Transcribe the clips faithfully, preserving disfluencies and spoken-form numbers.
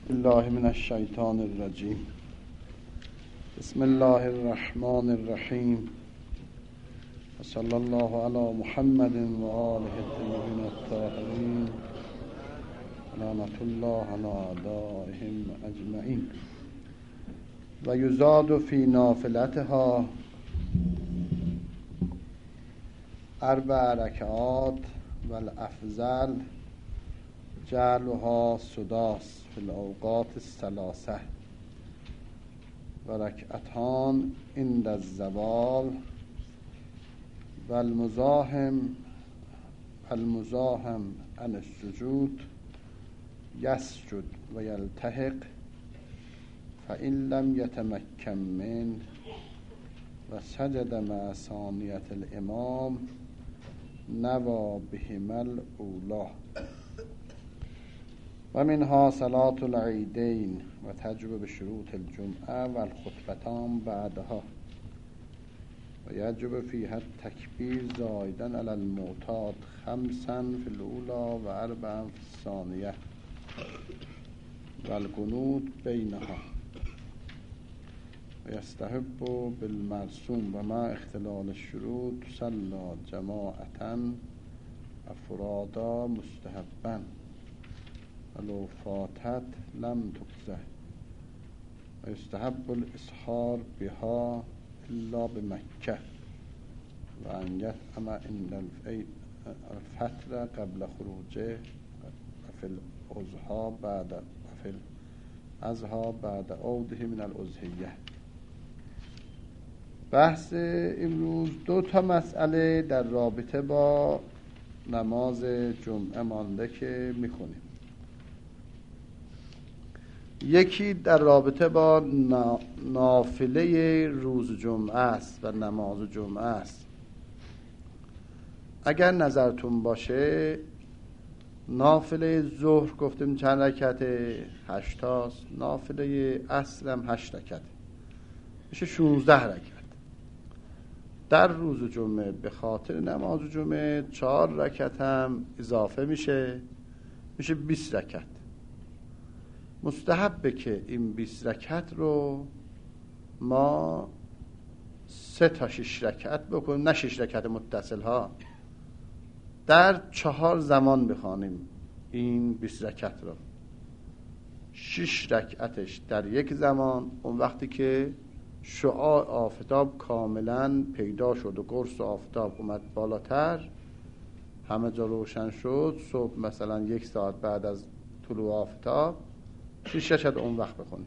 الله من الشیطان الرجیم. بسم الله الرحمن الرحیم. صلی الله علی محمد و آله الطیبین الطاهرین. لعنت الله علی اعدائهم اجمعین. و یزاد فی نافلتها اربع رکعات و الافضل جعلها سداس فی الاوقات الثلاثه و رکعتان عند الزوال و المزاحم المزاحم عن السجود یسجد و یلتحق فإن لم یتمکن من و سجد مع ثانیة الامام نوى بهما الاولی. و منها صلاة العیدین و تجب بشروط الجمعه و الخطبتان بعدها و یجب فیها التکبیر زائدا علی المعتاد خمسا فی الاولی و اربعا فی الثانیه و القنوت بینها و یستحب بالمرسوم و مع اختلال الشروط صلی جماعتا افرادا مستحبا ولو فاتت لم تجزه و یستحب الاسحار بها الا بمکه و ان یطعم عند الفطر قبل خروجه و فی الاضحی بعد و فی الاضحی بعد عوده من الاضحیه. بحث امروز دو تا مسئله در رابطه با نماز جمعه مانده که میخونیم. یکی در رابطه با نافله روز جمعه است و نماز جمعه است. اگر نظرتون باشه نافله ظهر گفتیم چند رکعت؟ هشتاست. نافله عصر هم هشت رکعت، میشه شونزده رکعت. در روز جمعه به خاطر نماز جمعه چهار رکعت هم اضافه میشه، میشه بیست رکعت. مستحبه که این بیست رکعت رو ما سه تا شش رکعت بکنیم، نه شش رکعت متصل ها، در چهار زمان بخوانیم این بیست رکعت رو. شش رکعتش در یک زمان، اون وقتی که شعاع آفتاب کاملا پیدا شد و قرص آفتاب اومد بالاتر، همه جا روشن شد، صبح مثلا یک ساعت بعد از طلوع آفتاب، شش رکعت اون وقت بخونیم.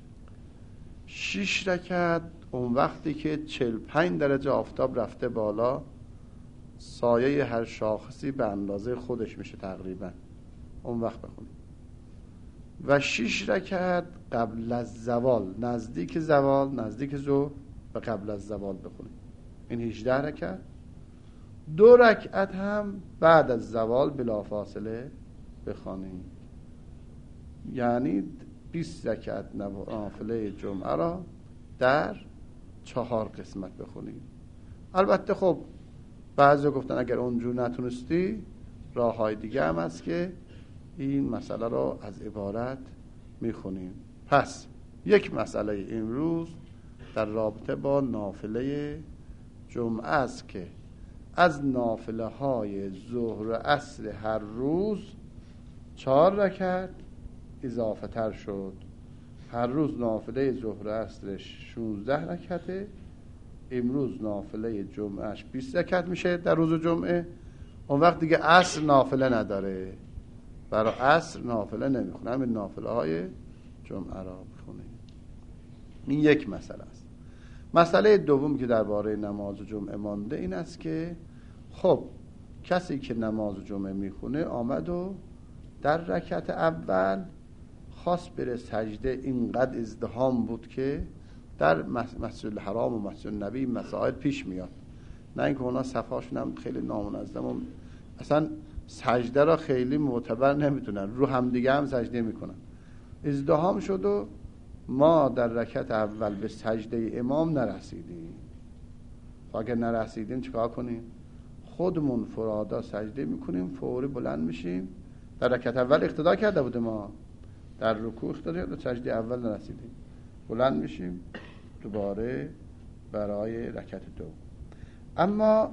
شش رکعت اون وقتی که چهل و پنج درجه آفتاب رفته بالا، سایه هر شاخصی به اندازه خودش میشه تقریبا، اون وقت بخونیم. و شش رکعت قبل از زوال، نزدیک زوال، نزدیک ظهر و قبل از زوال بخونیم. این هجده رکعت. دو رکعت هم بعد از زوال بلافاصله بخونیم. یعنی بیست رکعت نافله جمعه را در چهار قسمت بخونیم. البته خب بعضی گفتن اگر اونجور نتونستی راه های دیگه هم هست که این مسئله را از عبارت میخونیم. پس یک مسئله امروز در رابطه با نافله جمعه است که از نافله های ظهر و عصر هر روز چهار رکعت اضافه تر شد. هر روز نافله ظهر و عصرش شانزده رکعته، امروز نافله جمعهش بیست رکعت میشه در روز جمعه. اون وقت دیگه عصر نافله نداره، برای عصر نافله نمیخونه، همین نافله های جمعه را بخونه. این یک مسئله است. مسئله دوم که درباره نماز جمعه مانده این است که خب کسی که نماز جمعه میخونه آمد و در رکعت اول خواست بره سجده، اینقدر ازدحام بود که در مسجد الحرام و مسجد النبی مسائل پیش میاد، نه اینکه اونا صفاشون هم خیلی نامنظم و اصلا سجده را خیلی معتبر نمیتونن، رو هم دیگه هم سجده میکنن. ازدحام شد و ما در رکعت اول به سجده امام نرسیدیم. اگر نرسیدیم چیکار کنیم؟ خودمون فرادا سجده میکنیم، فوری بلند میشیم. در رکعت اول اقتدا کرده بودیم ما، در رکوع افتادیم و سجده اول نرسیدیم، بلند میشیم دوباره برای رکعت دوم. اما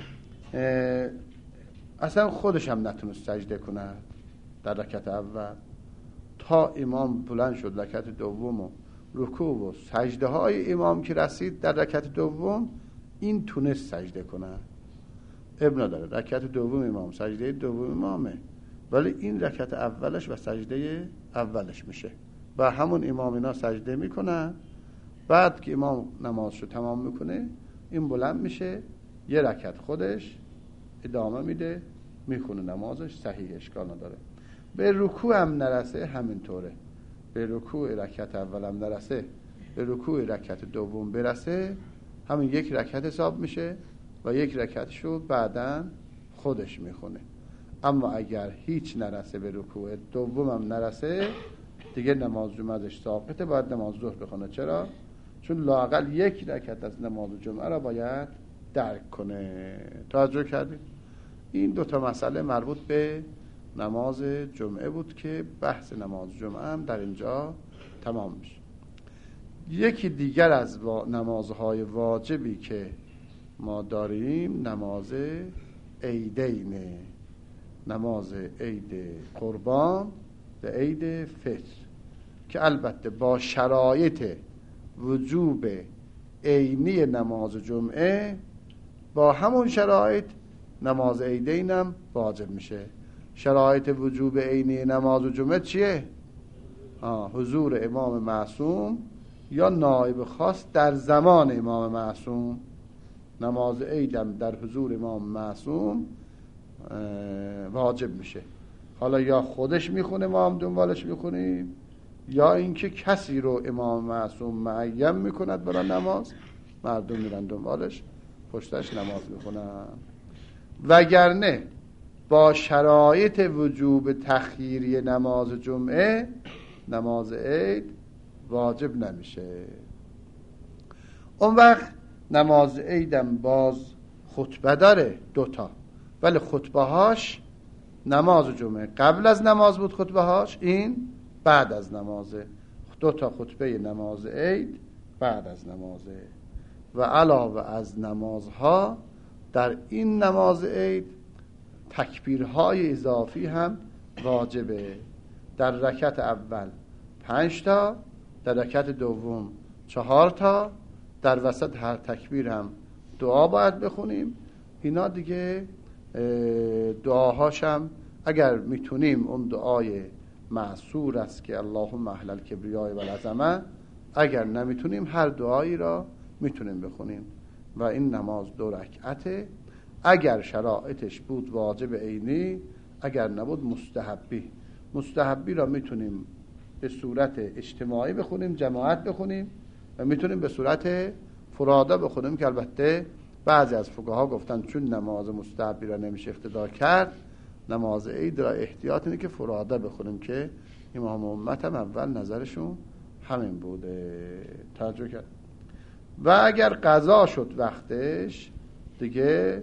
اصلا خودش هم نتونست سجده کنه در رکعت اول، تا امام بلند شد رکعت دوم و رکوع و سجده های امام که رسید در رکعت دوم، این تونست سجده کنه. ابن نداره، رکعت دوم امام سجده دوم امامه، ولی این رکعت اولش و سجده اولش میشه و همون امام اینا سجده میکنن. بعد که امام نمازشو تمام میکنه، این بلند میشه یه رکعت خودش ادامه میده، میخونه نمازش، صحیح، اشکال نداره. به رکوع هم نرسه همینطوره، به رکوع رکعت اول هم نرسه، به رکوع رکعت دوم برسه، همین یک رکعت حساب میشه و یک رکعتشو بعداً خودش میخونه. اما اگر هیچ نرسه، به رکوع دوم هم نرسه، دیگه نماز جمعه ازش ساقطه، باید نماز ظهر بخونه. چرا؟ چون لااقل یک رکعت از نماز جمعه را باید درک کنه. توجه کردید؟ این دوتا مسئله مربوط به نماز جمعه بود که بحث نماز جمعه هم در اینجا تمام میشه. یکی دیگر از نمازهای واجبی که ما داریم نماز عیدینه، نماز عید قربان و عید فطر، که البته با شرایط وجوب عینی نماز جمعه، با همون شرایط نماز عیدین هم واجب میشه. شرایط وجوب عینی نماز جمعه چیه؟ آه حضور امام معصوم یا نائب خاص در زمان امام معصوم. نماز عیدم در حضور امام معصوم واجب میشه. حالا یا خودش میخونه ما هم دنبالش میخونیم، یا اینکه کسی رو امام معصوم معین میکند برای نماز، مردم میرن دنبالش پشتش نماز میخونن. وگرنه با شرایط وجوب تخییری نماز جمعه نماز عید واجب نمیشه. اون وقت نماز عیدم باز خطبه داره دوتا، ولی خطبه هاش نماز جمعه قبل از نماز بود، خطبه هاش این بعد از نمازه. دوتا خطبه نماز عید بعد از نمازه. و علاوه از نمازها در این نماز عید تکبیرهای اضافی هم واجبه. در رکعت اول پنج تا، در رکعت دوم چهار تا، در وسط هر تکبیر هم دعا باید بخونیم. اینا دیگه دعاهاش هم اگر میتونیم اون دعای معصور است که اللهم اهل الکبریاء و العظمه، اگر نمیتونیم هر دعایی را میتونیم بخونیم. و این نماز دو رکعته. اگر شرایطش بود واجب عینی، اگر نبود مستحبی. مستحبی را میتونیم به صورت اجتماعی بخونیم، جماعت بخونیم، و میتونیم به صورت فرادا بخونیم که البته بعضی از فقها گفتن چون نماز مستحبی را نمیشه اقتدا کرد، نماز عید را احتیاط اینه که فرادا بخونیم، که امام امت هم اول نظرشون همین بوده. توجه کرد. و اگر قضا شد وقتش، دیگه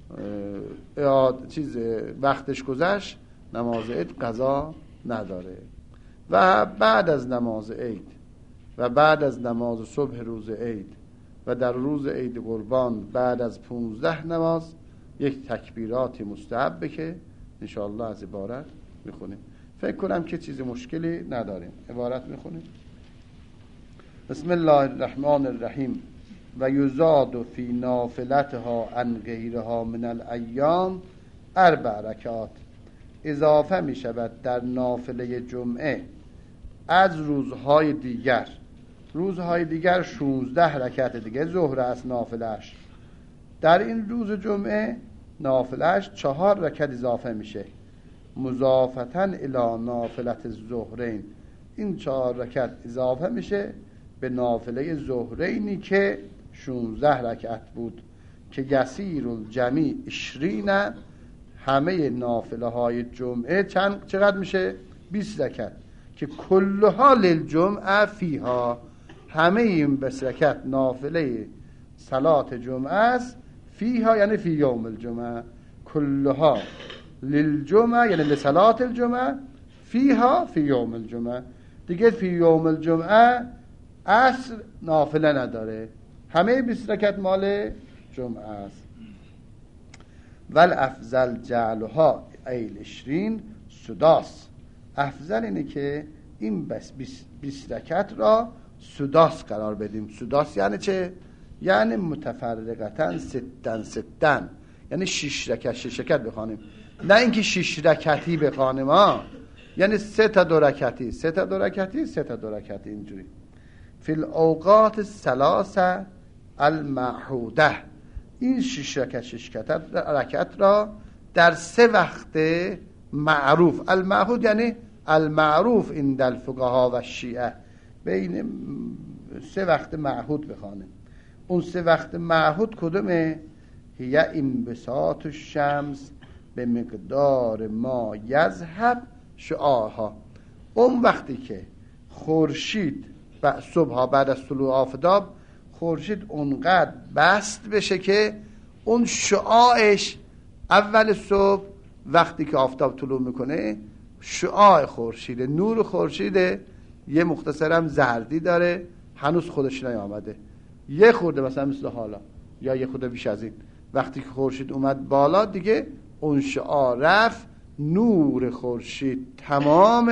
چیز وقتش گذشت، نماز عید قضا نداره. و بعد از نماز عید و بعد از نماز صبح روز عید و در روز عید قربان بعد از پونزده نماز یک تکبیراتی مستحبه که انشاءالله از عبارت میخونیم. فکر کنم که چیز مشکلی نداریم. عبارت میخونیم. بسم الله الرحمن الرحیم. و یزاد فی نافلتها عن غیرها من الایام اربع رکعات. اضافه می شود در نافله جمعه از روزهای دیگر. روزهای دیگر شانزده رکعت دیگه ظهر است نافلهش. در این روز جمعه نافلهش چهار رکعت اضافه میشه، مضافتن الی نافلت الظهرین. این چهار رکعت اضافه میشه به نافله ظهرینی که شانزده رکعت بود، که یسیر الجمیع عشرین. همه نافله های جمعه چند چقدر میشه؟ بیست رکعت، که کلها للجمعه فیها. همه این بیست رکعت نافله صلات جمعه است. فیها یعنی فی یوم الجمعه، کلها للجمعه یعنی لصلات الجمعه، فیها فی یوم الجمعه. دیگه فی یوم الجمعه عصر نافله نداره، همه بیست رکعت مال جمعه است. ول افضل جعلها ایل عشرین سداس، افضل اینه که این بس بیست رکعت را سداس قرار بدیم. سداس یعنی چه؟ یعنی متفرقتن ستن ستن، یعنی شش رکعت شش رکعت بخوانیم، نه اینکه شش رکعتی بخوانیم ها، یعنی سه تا دو رکعتی سه تا دو رکعتی سه تا دو رکعتی اینجوری. فی الاوقات الثلاثه المعهوده، این شش رکعت شش رکعت را در سه وقت معروف، المعهود یعنی المعروف عند الفقها و شیعه، بین سه وقت معهود بخوانیم. اون سه وقت معهود کدومه؟ هی انبساط الشمس به مقدار ما یذهب شعاعها، اون وقتی که خورشید صبح بعد از طلوع آفتاب خورشید اونقدر بست بشه که اون شعاعش اول صبح وقتی که آفتاب طلوع میکنه شعاع خورشید، نور خورشید یه مختصرم زردی داره، هنوز خودش نیامده، یه خورده مثلا مثل حالا یا یه خورده بیش از این، وقتی که خورشید اومد بالا دیگه اون شعاع رفت، نور خورشید تمام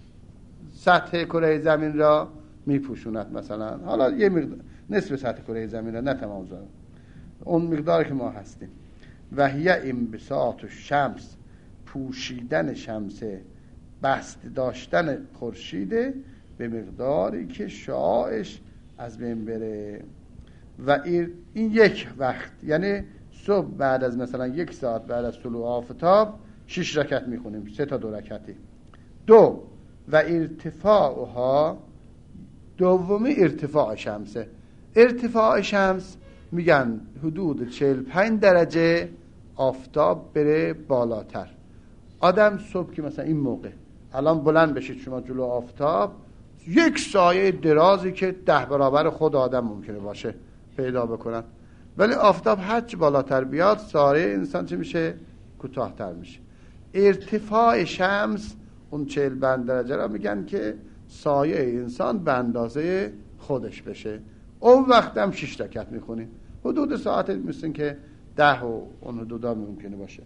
سطح کره زمین را میپوشوند، مثلا حالا یه مقدار نصف سطح کره زمین را، نه تمام زمین، اون مقداری که ما هستیم. و هی انبساط الشمس، پوشیدن شمسه، بست داشتن خورشیده به مقداری که شعاعش از بین بره. و این یک وقت، یعنی صبح بعد از مثلا یک ساعت بعد از طلوع آفتاب شش رکعت میخونیم، سه تا دو رکعتی. دو و ارتفاعها، دومی ارتفاع شمسه. ارتفاع شمس میگن حدود چهل و پنج درجه آفتاب بره بالاتر. آدم صبح که مثلا این موقع الان بلند بشید شما جلو آفتاب، یک سایه درازی که ده برابر خود آدم ممکنه باشه پیدا بکنن، ولی آفتاب هرچی بالاتر بیاد سایه انسان چه میشه؟ کوتاه‌تر میشه. ارتفاع شمس اون چهل و پنج درجه را میگن که سایه انسان به اندازه خودش بشه. اون وقت هم شش رکعت میخونیم، حدود ساعت مثل که ده و اون حدودا ممکنه باشه.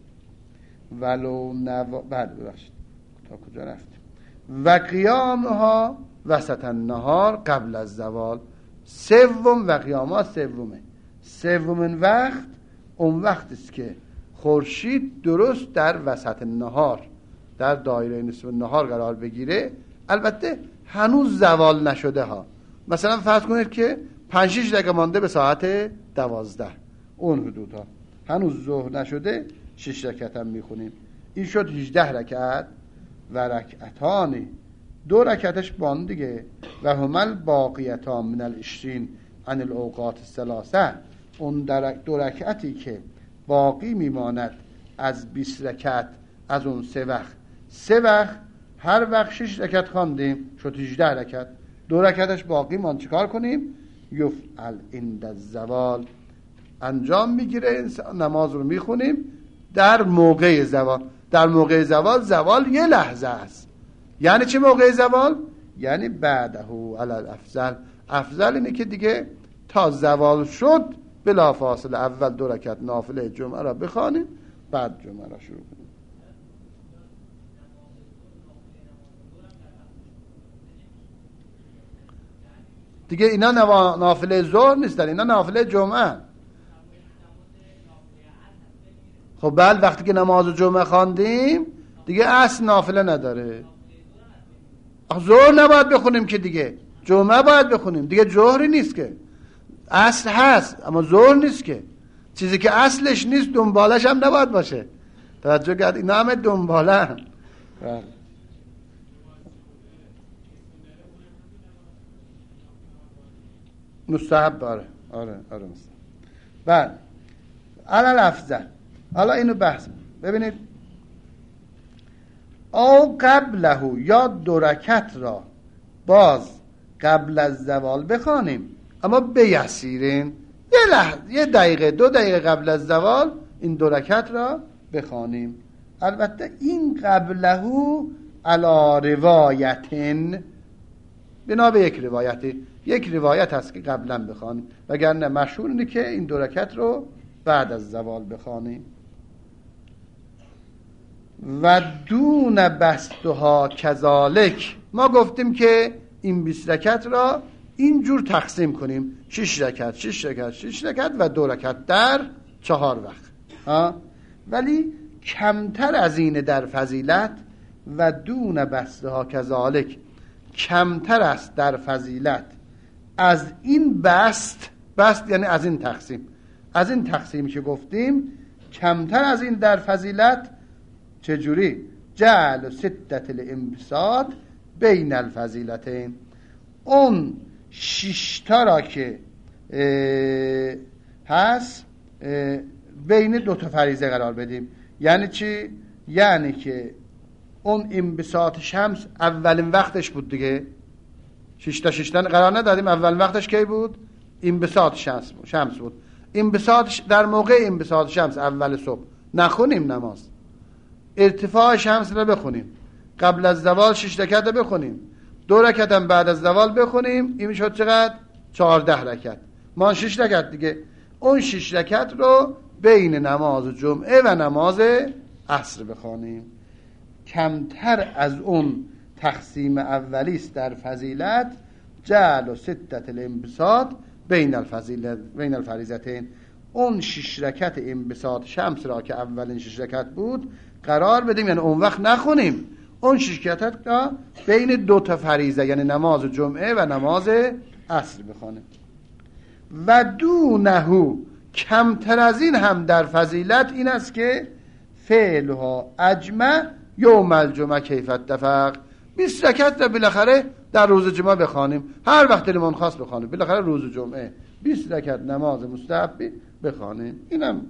ولو نوا... بعد ببخشید تا کجا رفتیم؟ و قیامها وسط النهار قبل از زوال، سوم و قیامها سومه، سومین وقت اون وقت است که خورشید درست در وسط نهار، در دایره نصف نهار قرار بگیره. البته هنوز زوال نشده ها، مثلا فرض کنید که پنج شش دقیقه مانده به ساعت دوازده، اون حدودها هنوز ظهر نشده، شش رکعت هم میخونیم. این شد هجده رکعت. و رکعتانی، دو رکعتش بان دیگه، و همل باقیتان من العشرین عن الاوقات الثلاثه، اون دو رکعتی که باقی میماند از بیست رکعت از اون سه وقت، سه وقت هر وقت شش رکعت خواندیم شد هجده رکعت، دو رکعتش باقی مان، چیکار کنیم؟ یفعل عند الزوال، انجام میگیره انسان، نماز رو میخونیم در موقع زوال. در موقع زوال، زوال یه لحظه است. یعنی چه موقع زوال؟ یعنی بعده علی الافضل، افضل اینه که دیگه تا زوال شد بلا فاصله اول دو رکعت نافله جمعه را بخوانیم، بعد جمعه را شروع کنیم. دیگه اینا نافله ظهر نیستن، اینا نافله جمعه. خب بله، وقتی که نماز جمعه خواندیم دیگه اصل نافله نداره. ظهر نباید بخونیم که دیگه جمعه باید بخونیم دیگه، جوهری نیست که، اصل هست اما ظهر نیست که، چیزی که اصلش نیست دنبالش هم نباید باشه. توجه کرد؟ اینا همه دنباله هم. مستحب داره. آره آره مستحب. بعد علل افضل، حالا اینو بحث ببینید، او قبله، یا دو رکعت را باز قبل از زوال بخوانیم، اما بیسیرین، یه لحظه، یه دقیقه دو دقیقه قبل از زوال این دو رکعت را بخوانیم. البته این قبله علی روایتن، بنا به یک روایتی. یک روایت هست که قبلا بخوانیم، وگرنه مشهور اینه که این دو رکعت رو بعد از زوال بخوانیم. و دون بسطها کذالک، ما گفتیم که این بیست رکعت را اینجور تقسیم کنیم، شش رکعت شش رکعت شش رکعت و دو رکعت در چهار وقت ها. ولی کمتر از این در فضیلت. و دون بسطها کذالک، کمتر است در فضیلت از این بست. بست یعنی از این تقسیم، از این تقسیمی که گفتیم کمتر از این در فضیلت. چجوری؟ جعل ستت الانبساط بین الفضیلتین، اون ششتا را که هست بین دو تا فریضه قرار بدیم. یعنی چی؟ یعنی که اون انبساط شمس اولین وقتش بود دیگه، ششتا ششتا قرار ندادیم. اول وقتش کی بود؟ انبساط شمس بود. شمس بود. انبساط در موقع انبساط شمس اول صبح نخونیم نماز، ارتفاع شمس رو بخونیم، قبل از زوال شش رکعت رو بخونیم، دو رکعت هم بعد از زوال بخونیم. این میشد چقدر؟ چهارده رکعت. ما شش رکعت دیگه. اون شش رکعت رو بین نماز جمعه و نماز عصر بخونیم. کمتر از اون تقسیم اولی است در فضیلت. جعل و ستت الانبساط بین الفضیلت بین الفریضتین، اون شش رکعت انبساط شمس را که اولین شش رکعت بود قرار بدیم، یعنی اون وقت نخونیم، اون شش رکعت را بین دو تا فریضه یعنی نماز جمعه و نماز عصر بخونیم. و دونه، کمتر از این هم در فضیلت این است که فعلها اجمع یوم الجمعه کیف اتفق، بیست رکعت را بالاخره در روز جمعه بخوانیم، هر وقت دلمون خواست بخوانیم، بالاخره روز جمعه بیست رکعت نماز مستحب بخوانیم. اینم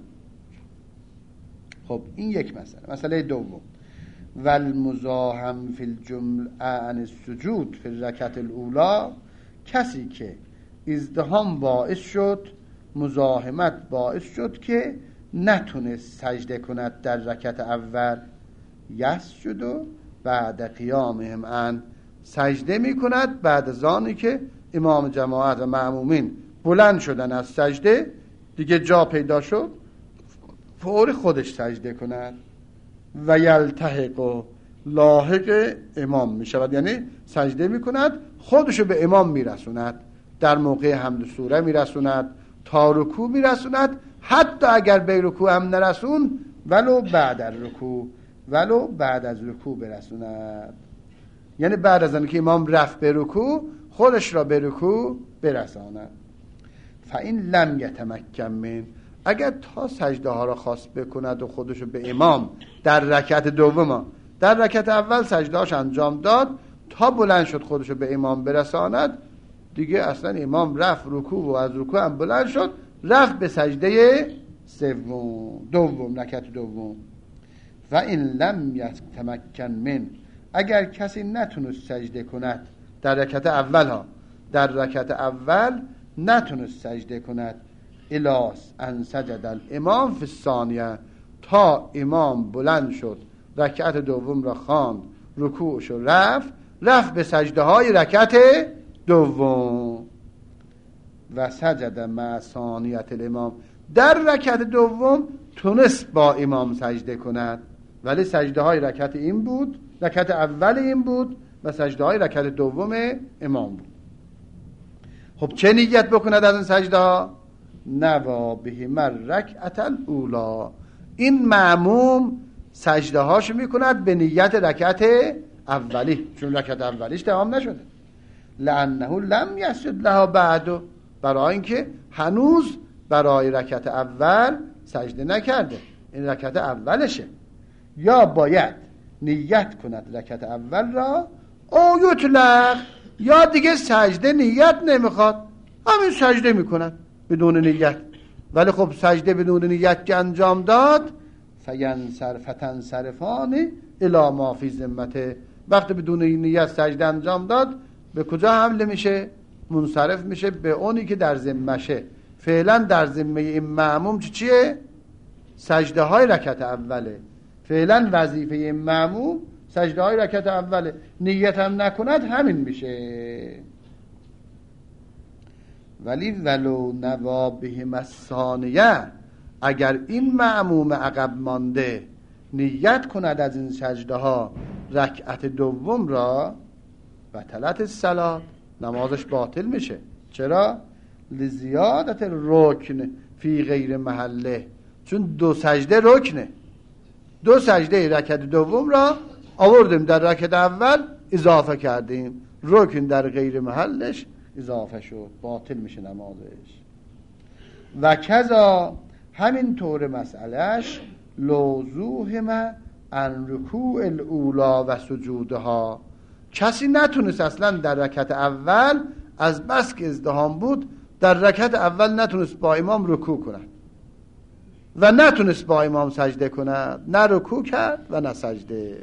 خب این یک مسئله. مسئله دوم، والمزاحم فی الجمله عن السجود فی الرکعت الاولی، کسی که ازدحام باعث شد، مزاحمت باعث شد که نتونست سجده کند در رکعت اول، یسجد و بعد قیامهم ان، سجده می کند بعد از آنی که امام جماعت و مأمومین بلند شدن از سجده، دیگه جا پیدا شد، فور خودش سجده کند. و یلتحق و لاحق امام می شود، یعنی سجده می کند خودشو به امام می رسوند، در موقع حمد سوره می رسوند، تا رکوع می رسوند، حتی اگر به رکوع هم نرسون ولو بعد از رکوع ولو بعد از رکوع برسوند، یعنی بعد از اینکه امام رفت به رکوع خودش را به رکوع برساند. فإن لم یتمکن من، اگر تا سجده ها را خواست بکند و خودشو به امام در رکعت دوم، در رکعت اول سجده هاش انجام داد تا بلند شد خودشو به امام برساند، دیگه اصلا امام رفت رکوع و از رکوع هم بلند شد رفت به سجده سوم دوم رکعت دوم. و این لم یتمکن من، اگر کسی نتونست سجده کند در رکعت اول ها در رکعت اول نتونست سجده کند، الاس ان سجد الامام فی الثانیه، تا امام بلند شد رکعت دوم را خواند رکوعش و رفت رفت به سجده های رکعت دوم. و سجد مع ثانیت الامام، در رکعت دوم تونست با امام سجده کند، ولی سجده های رکعت این بود، رکعت اول این بود و سجده های رکعت دوم امام بود. خب چه نیت بکند از این سجده ها؟ نوا بهم الرکعت الاولی، این مأموم سجده هاشو میکند به نیت رکعت اولی، چون رکعت اولیش تمام نشده. لانه لم یسجد لها بعد، برای اینکه هنوز برای رکعت اول سجده نکرده، این رکعت اولشه. یا باید نیت کند رکعت اول را، او یطلق، یا دیگه سجده نیت نمیخواد، همین سجده میکند بدون نیت. ولی خب سجده بدون نیت که انجام داد، فینصرف فتنصرفان الی ما فی ذمته، وقتی بدون نیت سجده انجام داد به کجا حمله میشه؟ منصرف میشه به اونی که در ذمشه. فعلا در ذمه این مأموم چیه؟ سجده های رکعت اوله. فعلا وظیفه این مأموم سجده های رکعت اوله، نیت هم نکند همین میشه. ولی ولو نوا بهم الثانیه، اگر این مأموم عقب مانده نیت کند از این سجده ها رکعت دوم را، بطلت الصلاة، نمازش باطل میشه. چرا؟ لزیادت رکن فی غیر محله، چون دو سجده رکنه، دو سجده رکعت دوم را آوردیم در رکعت اول اضافه کردیم، رکن در غیر محلش اضافه شد، باطل میشه نمازش. و کذا همین طور مسئلهش لوزوهم ان رکوع الاولا و سجودها، کسی نتونست اصلا در رکعت اول از بس که ازدحام بود در رکعت اول نتونست با امام رکوع کند و نتونست با امام سجده کند، نه رکوع کرد و نه سجده.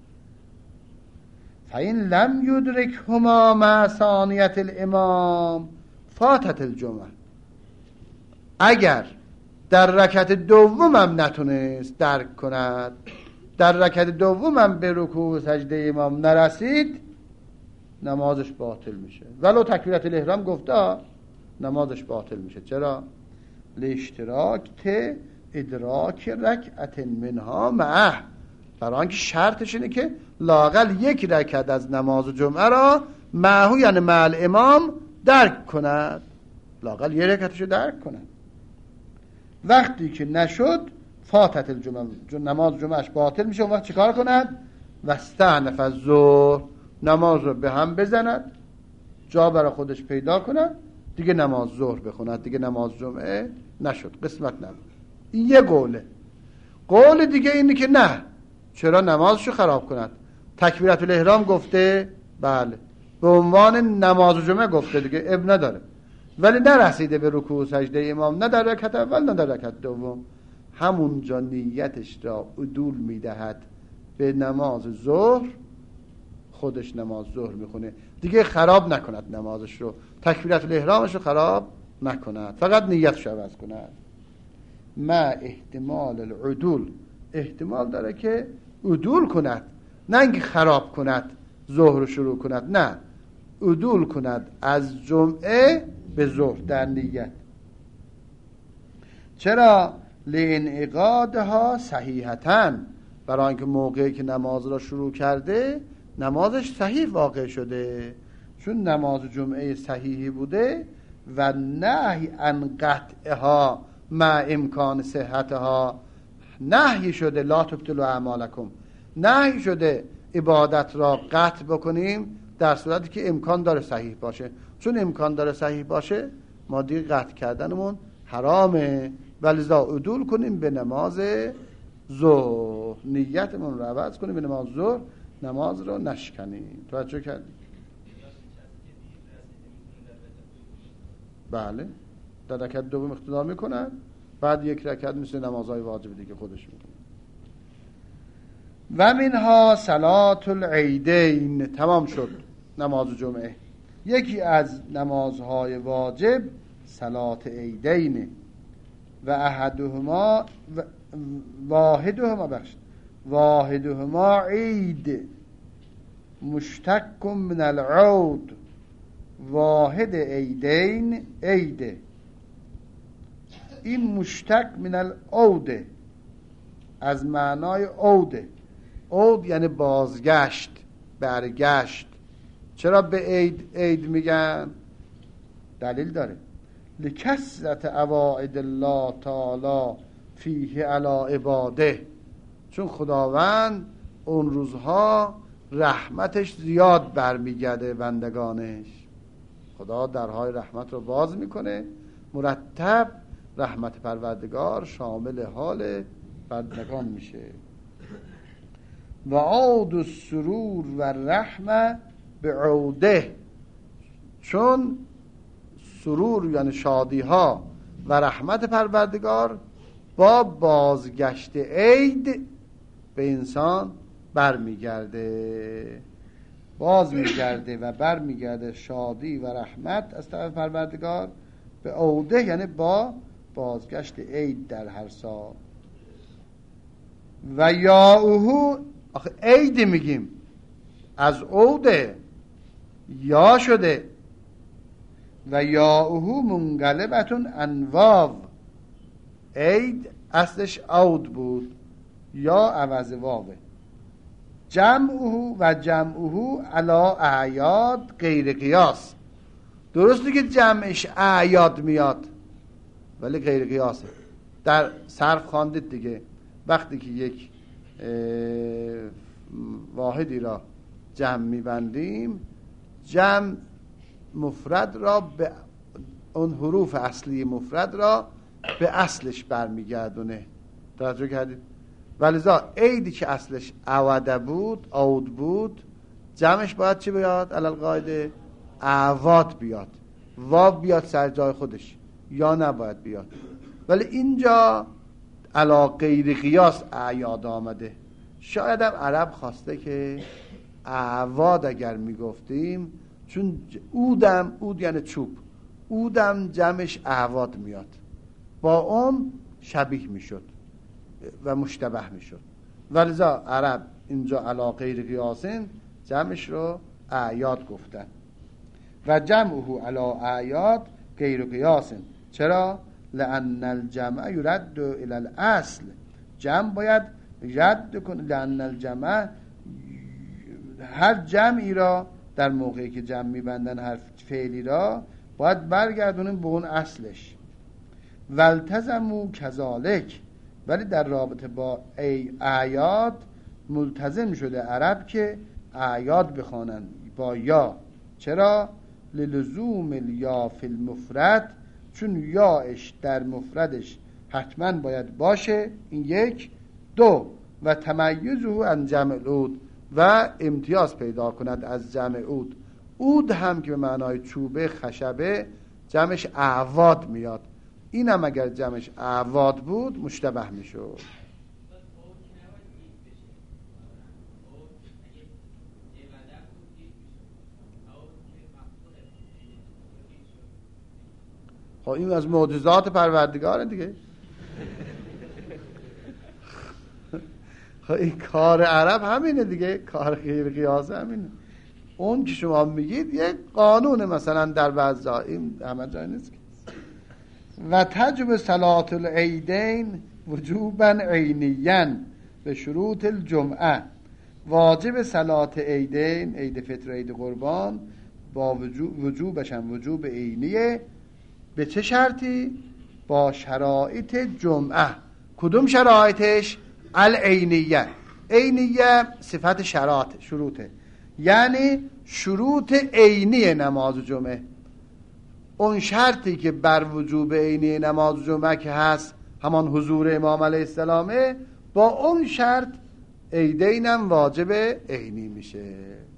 فین لم یدرک هما مع ثانیت الامام فاتت الجمعه، اگر در رکعت دوم هم نتونست درک کند، در رکعت دوم هم به رکوع و سجده امام نرسید، نمازش باطل میشه. ولو تکبیرت الاحرام گفته نمازش باطل میشه. چرا؟ لاشتراک ته ادراک رکعت منها معه، برای آنکه شرطش اینه که لااقل یک رکعت از نماز جمعه را معه یعنی مع الامام درک کند، لااقل یک رکعتشو درک کند. وقتی که نشد فاتت الجمعه، نماز جمعهش باطل میشه. اون وقت چیکار کند؟ واستأنف الظهر، نماز رو به هم بزند، جا برای خودش پیدا کند، دیگه نماز ظهر بخوند، دیگه نماز جمعه نشد، قسمت نبود. این یه قوله. قول دیگه اینه که نه، چرا نمازشو خراب کند؟ تکبیرت الاحرام گفته، بله، به عنوان نماز جمعه گفته، دیگه اب نداره، ولی نرسیده به رکوع و سجده امام، نه در رکعت اول نه در رکعت دوم، همونجا نیتش را عدول میدهد به نماز ظهر، خودش نماز ظهر میخونه، دیگه خراب نکند نمازش رو، تکبیرت الاحرامش رو خراب نکند، فقط نیتش رو عوض کند. ما احتمال العدول، احتمال داره که عدول کند، نه اینکه خراب کند ظهر رو شروع کند، نه، عدول کند از جمعه به ظهر در نیت. چرا؟ لانعقادها صحیحتاً، برای اینکه موقعی که نماز را شروع کرده نمازش صحیح واقع شده، چون نماز جمعه صحیحی بوده و نهی عن قطعها مع امکان صحتها، نهی شده لا تبطلوا اعمالکم، نهی شده عبادت را قطع بکنیم در صورتی که امکان داره صحیح باشه، چون امکان داره صحیح باشه ما دیگه قطع کردنمون حرامه، ولذا عدول کنیم به نماز ظهر، نیتمون رو عوض کنیم به نماز ظهر، نماز رو نشکنیم. توجه کردیم؟ بله، در رکعت دوم اقتدا میکنن، بعد یک رکعت مثل نمازهای واجب دیگه خودش میکنن. و منها صلاة العیدین، تمام شد نماز جمعه. یکی از نمازهای واجب صلاة عیدین و احدهما واحدهما بخش واحدهما عید مشتق من العود، واحد عیدین عیده، این مشتق من العود، از معنای عوده. عود یعنی بازگشت، برگشت. چرا به عید عید میگن؟ دلیل داره، لکثرت اواعد الله تعالی فیه علی عباده، چون خداوند اون روزها رحمتش زیاد برمیگرده بندگانش، خدا درهای رحمت رو باز میکنه، مرتب رحمت پروردگار شامل حال بندگان میشه. و عود السرور و رحمه به عوده، چون سرور یعنی شادی ها و رحمت پروردگار با بازگشت عید به انسان برمیگرده، باز میگرده و برمیگرده شادی و رحمت از طرف پروردگار به عوده، یعنی با بازگشت عید در هر سال. و یاؤهو، آخه عید میگیم از عوده، یا شده و یاؤه منقلبتون انواو، عید اصلش عود بود یا عوض واوه. جمعه و جمعه علا اعیاد غیر قیاس، درسته که جمعش اعیاد میاد ولی غیر قیاسه. در صرف خواندید دیگه، وقتی که یک واحدی را جمع میبندیم، جمع مفرد را به اون حروف اصلی مفرد را به اصلش برمیگردونه. توجه کردید؟ ولذا عیدی که اصلش عوده بود، عود بود، جمعش باید چی بیاد؟ علل قاعده اعواد بیاد، واو بیاد سر جای خودش، یا نباید بیاد. ولی اینجا علا غیر قیاس اعیاد آمده. شاید هم عرب خواسته که اعواد اگر میگفتیم، چون اودم، اود یعنی چوب، اودم جمعش اعواد میاد، با اون شبیه میشد و مشتبه میشد. ولذا عرب اینجا علا غیر قیاسین جمعش رو اعیاد گفتن. و جمعه علا اعیاد غیر قیاسین. چرا؟ لأن الجمع یرد الی الاصل، جمع باید رد کنه. لأن الجمع، هر جمعی را در موقعی که جمع میبندن هر فعلی را باید برگردونیم به اون اصلش. والتزموا کذالک، ولی در رابطه با ای اعیاد ملتزم شده عرب که اعیاد بخوانن با یا. چرا؟ للزوم الیا فی المفرد، چون یاش در مفردش حتما باید باشه. این یک. دو، و تمیزه عن جمع العود، و امتیاز پیدا کند از جمع عود. عود هم که به معنای چوبه، خشبه، جمعش اعواد میاد. اینم اگر جمعش اعواد بود مشتبه میشد. خب این از معجزات پروردگاره دیگه. خب این کار عرب همینه دیگه، کار غیر قیاس همینه. اون که شما میگید یک قانون مثلا در بعض جا، این همه جای نیست. و تجب صلاة العیدین وجوبا عینیا به شروط الجمعه، واجب صلاة عیدین، عید فطر و عید قربان، با وجوب وجوبش هم وجوب عینیه. به چه شرطی؟ با شرایط جمعه. کدوم شرایطش؟ العینیه. عینیه صفت شرایط، شروطه، یعنی شروط عینی نماز جمعه. اون شرطی که بر وجوب عینی نماز جمعه که هست همان حضور امام علیه السلامه، با اون شرط عیدین هم واجب عینی میشه.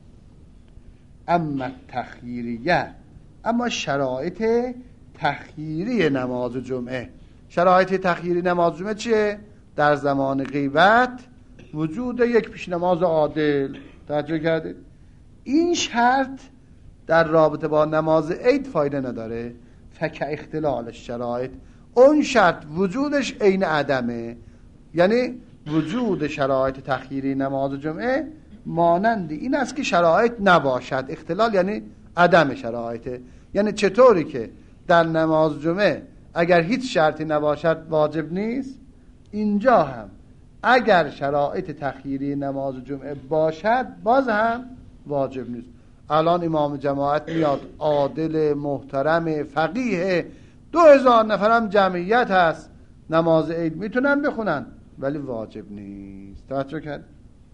اما تخییریه، اما شرایط تخییری نماز جمعه. شرایط تخییری نماز جمعه چیه؟ در زمان غیبت وجود یک پیش نماز عادل. توجه کردید؟ این شرط در رابطه با نماز عید فایده نداره. فک اختلال شرایط، اون شرط وجودش عین عدمه، یعنی وجود شرایط تخییری نماز جمعه مانند این است که شرایط نباشد. اختلال یعنی عدم شرایطه. یعنی چطوری که در نماز جمعه اگر هیچ شرطی نباشد واجب نیست، اینجا هم اگر شرایط تخییری نماز جمعه باشد باز هم واجب نیست. الان امام جماعت میاد، عادل، محترم، فقیه، دو هزار نفرم جمعیت هست، نماز عید میتونن بخونن ولی واجب نیست. توجه کرد؟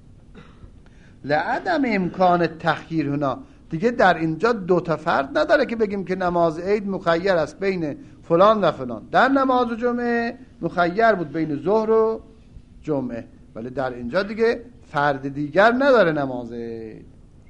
لعدم امکان تخییر هنا، دیگه در اینجا دو تا فرد نداره که بگیم که نماز عید مخیر است بین فلان و فلان. در نماز جمعه مخیر بود بین ظهر و جمعه، ولی در اینجا دیگه فرد دیگر نداره نماز عید.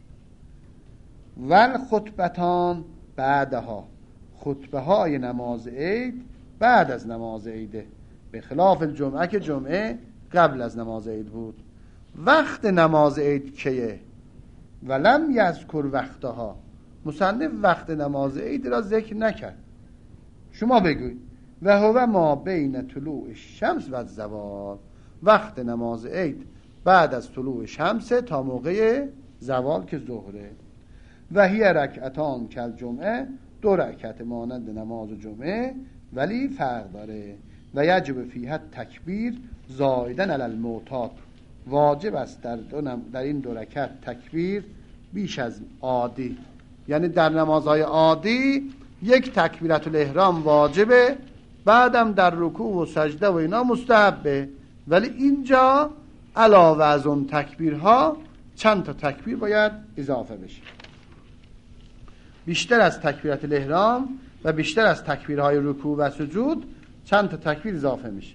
ول خطبتان بعدها، خطبه های نماز عید بعد از نماز عیده، به خلاف الجمعه که جمعه قبل از نماز عید بود. وقت نماز عید کیه؟ ولم یذکر وقتها، مصنف وقت نماز عید را ذکر نکرد. شما بگوید و هو ما بین طلوع الشمس و الزوال، وقت نماز عید بعد از طلوع شمس تا موقع زوال که ظهره. و هی رکعتان کل جمعه، دو رکعت مانند نماز جمعه، ولی فرق داره. و یجب فیها تکبیر زایدن علی المعتاد، واجب است در, در این دو رکعت تکبیر بیش از عادی. یعنی در نمازهای عادی یک تکبیرت الاحرام واجبه، بعدم در رکوع و سجده و اینا مستحبه، ولی اینجا علاوه از اون تکبیرها چند تا تکبیر باید اضافه بشه. بیشتر از تکبیرت الاحرام و بیشتر از تکبیرهای رکوع و سجود چند تا تکبیر اضافه میشه.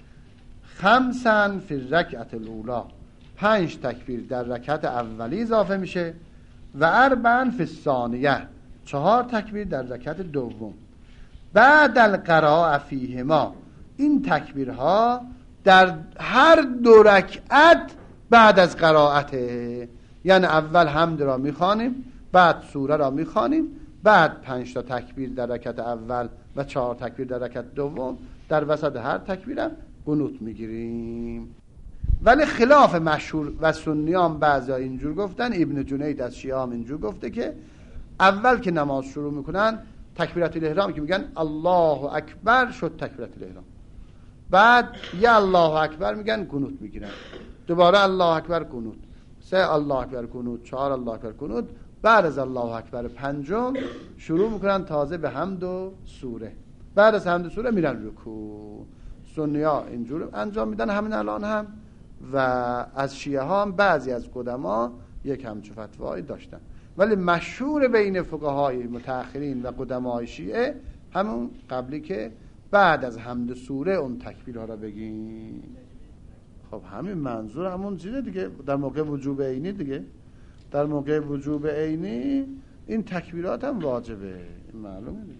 خمسن فی الرکعت الاولا، پنج تکبیر در رکعت اولی اضافه میشه. و اربعن فی الثانیه، چهار تکبیر در رکعت دوم. بعد القراءه فیهما، این تکبیرها در هر دو رکعت بعد از قرائته، یعنی اول حمد را میخوانیم، بعد سوره را میخوانیم، بعد پنج تا تکبیر در رکعت اول و چهار تکبیر در رکعت دوم، در وسط هر تکبیرم قنوت میگیریم. ولی خلاف مشهور و سنیان بعضا اینجور گفتن، ابن جنید از شیعه هم اینجور گفته که اول که نماز شروع میکنن تکبیرت الاحرام که میگن الله اکبر شد تکبیرت الاحرام، بعد یا الله اکبر میگن قنوت میگیرن، دوباره الله اکبر قنوت، سه الله اکبر قنوت، چهار الله اکبر قنوت، بعد از الله اکبر پنجم شروع میکنن تازه به حمد و سوره، بعد از حمد و سوره میرن رکوع. سنی‌ها اینجور انجام میدن همین الان هم، و از شیعه ها هم بعضی از قدما یک همچو فتوایی داشتن، ولی مشهور بین فقهای متأخرین و قدمای شیعه همون قبلی که بعد از حمد سوره اون تکبیرها را بگیم. خب همین منظور همون چیزه دیگه، در موقع وجوب عینی دیگه، در موقع وجوب عینی این تکبیرات هم واجبه، معلومه دیگه.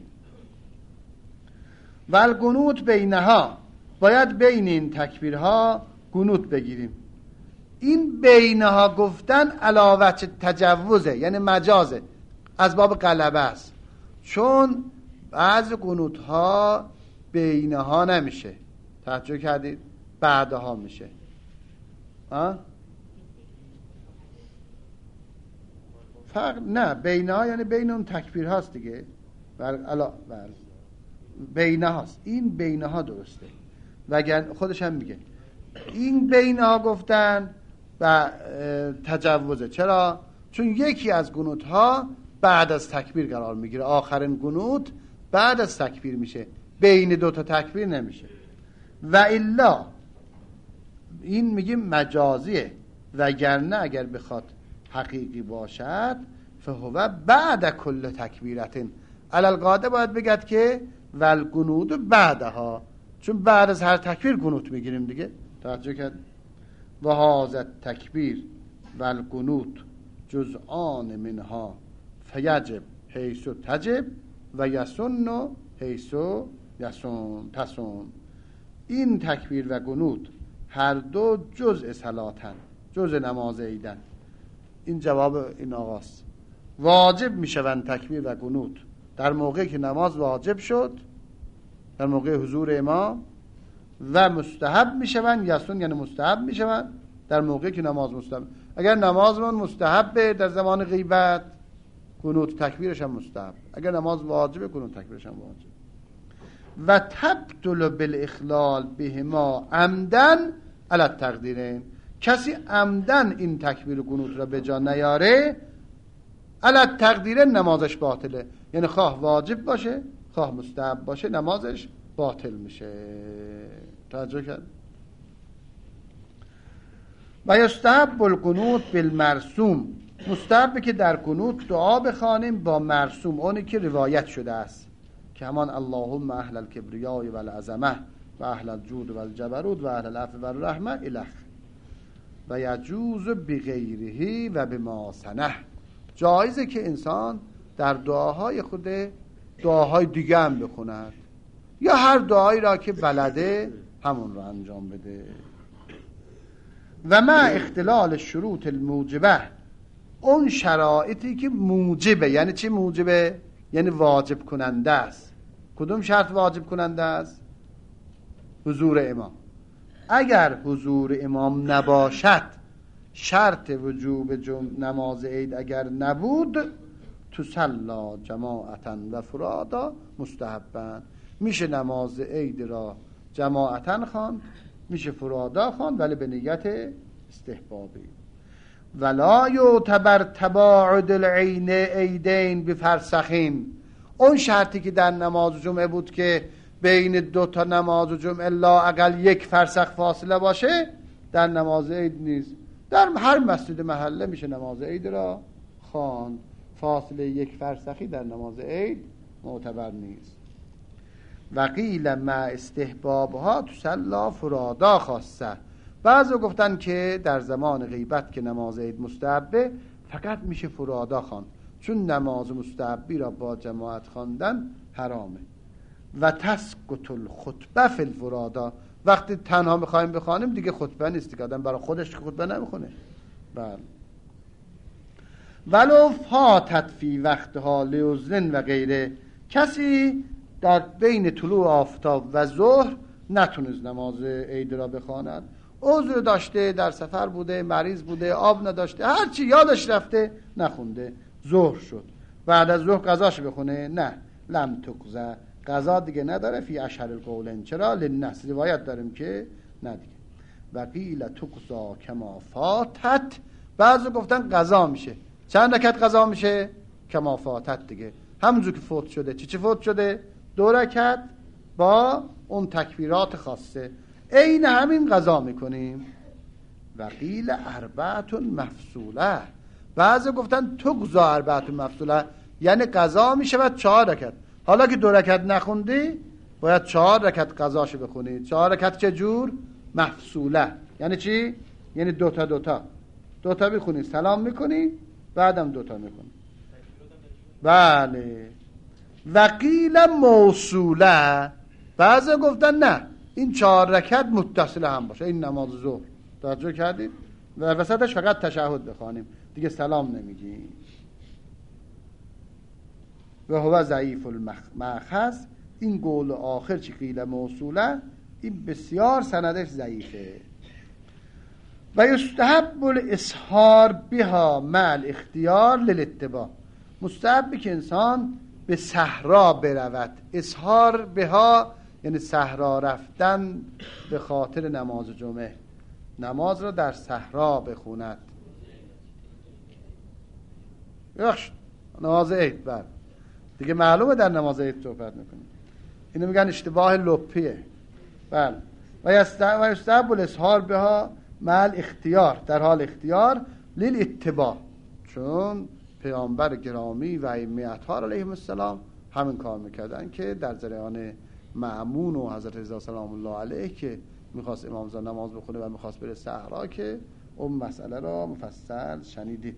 والقنوت بینها، باید بین این تکبیرها قنوت بگیریم. این بینها گفتن علاوه تجوزه، یعنی مجازه، از باب غلبه است، چون بعض قنوت ها بینها نمیشه، توجه کردید؟ بعدها میشه. آه؟ فرق نه، بینها یعنی بین اون تکبیر هاست دیگه، بر علا بر بینها هاست، این بینها درسته، وگر خودش هم میگه این بینها گفتن و تجوزه. چرا؟ چون یکی از قنوت ها بعد از تکبیر قرار میگیره، آخرین قنوت بعد از تکبیر میشه، بین دو تا تکبیر نمیشه. و الا این میگیم مجازیه، وگرنه اگر بخواد حقیقی باشد فهو بعد کل تکبیرتن علی القاعده باید بگد که والقنوت بعدها، چون بعد از هر تکبیر قنوت میگیریم دیگه، توجه کرد؟ و هذا تکبیر والقنوت جزءان منها فیجب حیث تجب و یسن حیث یسن تسن. این تکبیر و قنوت هر دو جزء صلاتن، جزء نماز عیدن. این جواب این آقاست. واجب میشوند تکبیر و قنوت در موقعی که نماز واجب شد، در موقع حضور امام، و مستحب میشوند، یسن یعنی مستحب میشوند در موقعی که نماز مستحب. اگر نمازمون مستحبه در زمان غیبت، قنوت تکبیرش هم مستحب. اگر نماز واجبه، قنوت تکبیرش هم واجب. و تبطل بالاخلال بهما عمدن علی التقدیرین، کسی عمدن این تکبیر و قنوت را به جا نیاره، علی التقدیرین نمازش باطله، یعنی خواه واجب باشه خواه مستحب باشه نمازش باطل میشه. توجه کرد؟ و یستحب القنوت بالمرسوم، مستحبه که در قنوت دعا بخوانیم با مرسوم، اونی که روایت شده است، که همان اللهم اهل الکبریاء و العظمه و اهل الجود و الجبروت و اهل العفو و الرحمه الخ. و یجوز بغیره و بما سنه، جایزه که انسان در دعاهای خود دعاهای دیگه هم بخوند، یا هر دعایی را که بلده همون را انجام بده. و ما اختلال شروط الموجبه، اون شرایطی که موجبه، یعنی چی موجبه؟ یعنی واجب کننده است. کدوم شرط واجب کننده است؟ حضور امام. اگر حضور امام نباشد، شرط وجوب نماز عید اگر نبود، تسلا جماعتا و فرادا مستحبا. میشه نماز عید را جماعتا خواند، میشه فرادا خواند، ولی به نیت استحبابی. ولا یعتبر تباعد العین عیدین بفرسخین. اون شرطی که در نماز جمعه بود که بین دو تا نماز جمعه لااقل یک فرسخ فاصله باشه، در نماز عید نیست. در هر مسجد محله میشه نماز عید را خواند، فاصله یک فرسخی در نماز عید معتبر نیست. وقیل مع استحبابها تسلا فرادا خاصه. بعضی گفتن که در زمان غیبت که نماز عید مستحبه فقط میشه فرادا خواند، چون نماز مستحبی را با جماعت خواندن حرامه. و تسکت الخطبه فی الفرادا. وقتی تنها میخوایم بخوانیم دیگه خطبه نیست که آدم برای خودش خطبه نمیخونه. بله. ولو فاتت فی وقتها لعذر و غیره. کسی در بین طلوع آفتاب و ظهر نتونست نماز عید را بخواند، عذر داشته، در سفر بوده، مریض بوده، آب نداشته، هرچی یادش رفته نخونده، ظهر شد، بعد از ظهر قضاش بخونه؟ نه، لم تقضا، قضا دیگه نداره. فی اشهر القولین. چرا؟ للنص، روایت داریم که نه دیگه. و قیل تقضا کما فاتت. بعضی گفتن قضا میشه. چند رکعت قضا میشه؟ کما فاتت دیگه، همونجور که فوت شده. چی چی فوت شده؟ دو رکعت با اون تکبیرات خاصه، عین همین قضا میکنیم. و قیل اربعه مفصوله. بعضی گفتن تقضا اربعه مفصوله، یعنی قضا میشه بعد چهار رکعت. حالا که دو رکعت نخوندی باید چهار رکعت قضاشو بخونی. چهار رکعت چه جور؟ مفصوله. یعنی چی؟ یعنی دوتا دوتا دوتا بخونی، سلام میکنی، بعدم دوتا میکنی. بله. وقیل موصوله. بعضی گفتن نه، این چهار رکعت متصل هم باشه، این نماز ظهر. توجه کردید؟ و وسطش فقط تشهد بخوانیم، دیگه سلام نمیگیم. و هو ضعیف المأخذ. این قول آخر چی قیل موصوله، این بسیار سندش ضعیفه. و یستحب الاسحار بها مع الاختیار للاتباع. مستحب که انسان به صحرا برود. اسحار بها یعنی صحرا رفتن به خاطر نماز جمعه، نماز را در صحرا بخوند. یخش نماز عید بر دیگه معلومه در نماز عید صحبت میکنیم. اینو میگن اشتباه لپیه. بله. و یستحب الاسحار بها مع اختیار، در حال اختیار، لیل اتباع، چون پیامبر گرامی و ائمه اطهار علیهم السلام همین کار میکردن که در جریان مأمون و حضرت رضا سلام الله علیه که میخواست امام زاده نماز بخونه و میخواست بره صحرا که اون مسئله را مفصل شنیدید.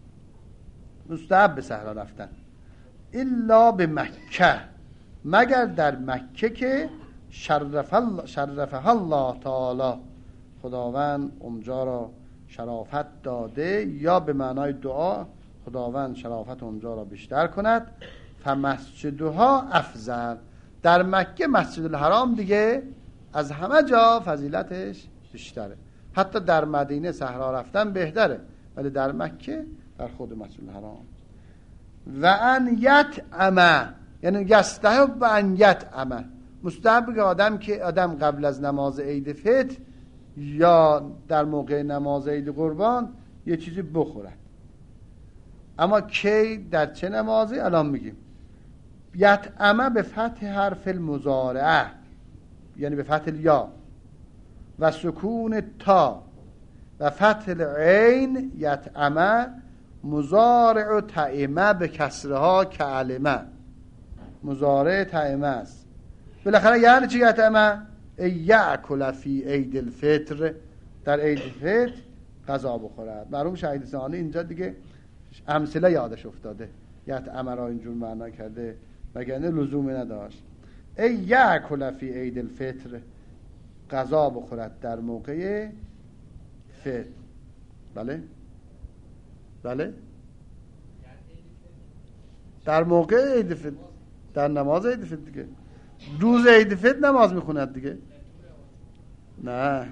مستحب به صحرا رفتن الا به مکه، مگر در مکه که شرف الله شرفها الله تعالی، خداوند اونجا را شرافت داده، یا به معنای دعا خداوند شرافت اونجا را بیشتر کند. فمسجدها افضل. در مکه مسجد الحرام دیگه از همه جا فضیلتش بیشتره. حتی در مدینه صحرا رفتن بهتره، ولی در مکه در خود مسجد الحرام. و ان یطعم، یعنی یستحب و ان یطعم، مستحب که آدم که آدم قبل از نماز عید فطر یا در موقع نماز عید قربان یه چیزی بخورد. اما کی، در چه نمازی؟ الان میگیم. یطعم به فتح حرف المضارعه، یعنی به فتح یا و سکون تا و فتح العین. یطعم مضارع و طعمه به کسرها کعلمه، مضارع طعمه است. بالاخره یعنی چی یطعم؟ یأکل فی عید الفطر، در عید الفطر غذا بخورد. معلوم شهید ثانی اینجا دیگه امثله یادش افتاده، یطعم را اینجور معنا کرده، وگرنه لزومی نداشت. ای یأکل فی عید الفطر، غذا بخورد در موقع فطر. بله بله در موقع عید فطر، در نماز عید فطر دیگه. روز عید فطر نماز میخوند دیگه. نه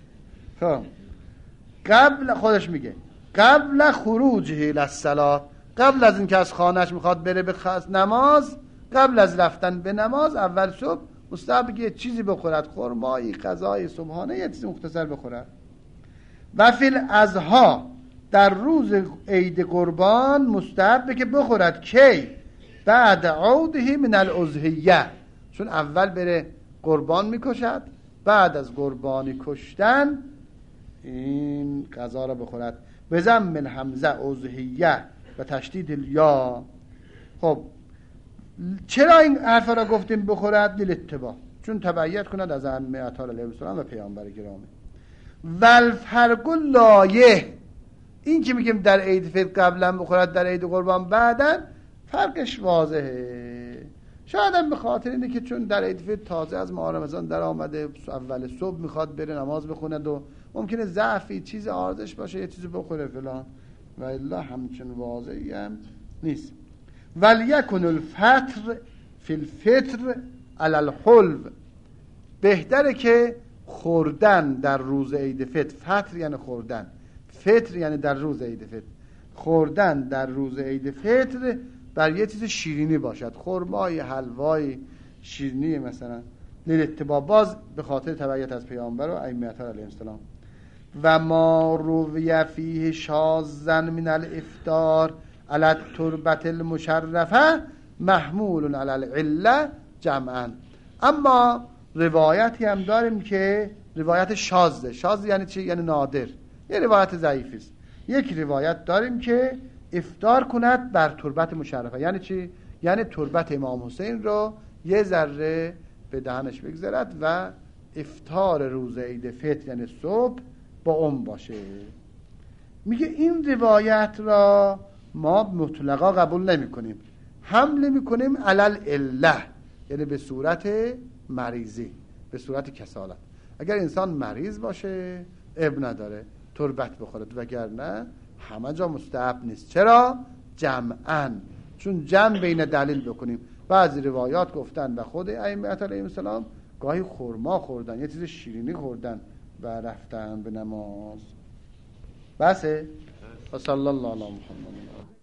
خب قبل، خودش میگه قبل خروجه للصلاه، قبل از اینکه از خانهش میخواد بره به نماز، قبل از رفتن به نماز اول صبح مستحب که چیزی بخورد، خرمایی، غذای صبحانه، یه چیزی مختصر بخورد. و فی الاضحی، در روز عید قربان مستحب که بخورد کی؟ بعد عوده من الاضحیه، چون اول بره قربان میکشد، بعد از قربانی کشتن این غذا را بخورد. بزن الحمزه اضحیه و تشدید الیا. خب چرا این حرفا را گفتیم بخورد؟ للاتباع، چون تبعیت کند از ائمه اطهار علیهم السلام و پیامبر گرامی. والفرق لایه، این که میگیم در عید فطر قبلا بخورد، در عید قربان بعدا، فرقش واضحه. شاید هم به خاطر اینه که چون در عید فطر تازه از ماه رمضان در آمده، اول صبح میخواد بره نماز بخوند و ممکنه ضعفی چیز عارضش باشه، یه چیزی بخوره فلان، و الا همچون واضحی هم نیست. ولیکن الفطر فی الفطر علی الحلو، بهتره که خوردن در روز عید فطر، فطر یعنی خوردن، فطر یعنی در روز عید فطر، خوردن در روز عید فطر بر یه چیز شیرینی باشد، خرمای، حلوای، شیرینی مثلا، للاتباع، باز به خاطر تبعیت از پیامبر و ائمه اطهار علیهم السلام. و ما روی فیه شاذا من الافطار علی التربة المشرفه محمول علی العله جمعا. اما روایتی هم داریم که روایت شاذه. شاذ یعنی چی؟ یعنی نادر، یه روایت ضعیفی است. یک روایت داریم که افطار کند بر تربت مشرفه. یعنی چی؟ یعنی تربت امام حسین رو یه ذره به دهنش بگذارد و افطار روز عید فطر یعنی صبح با اون باشه. میگه این روایت را ما مطلقا قبول نمی کنیم، حمل می کنیم علل اله، یعنی به صورت مریضی، به صورت کسالت. اگر انسان مریض باشه اب نداره تربت بخورد، وگرنه همه جا مستحب نیست. چرا؟ جمعاً، چون جمع بین دلیل بکنیم. بعضی روایات گفتن و خود ائمه علیهم السلام گاهی خرما خوردن، یه چیز شیرینی خوردن و رفتن به نماز. بسه؟ و صلی الله علی محمد.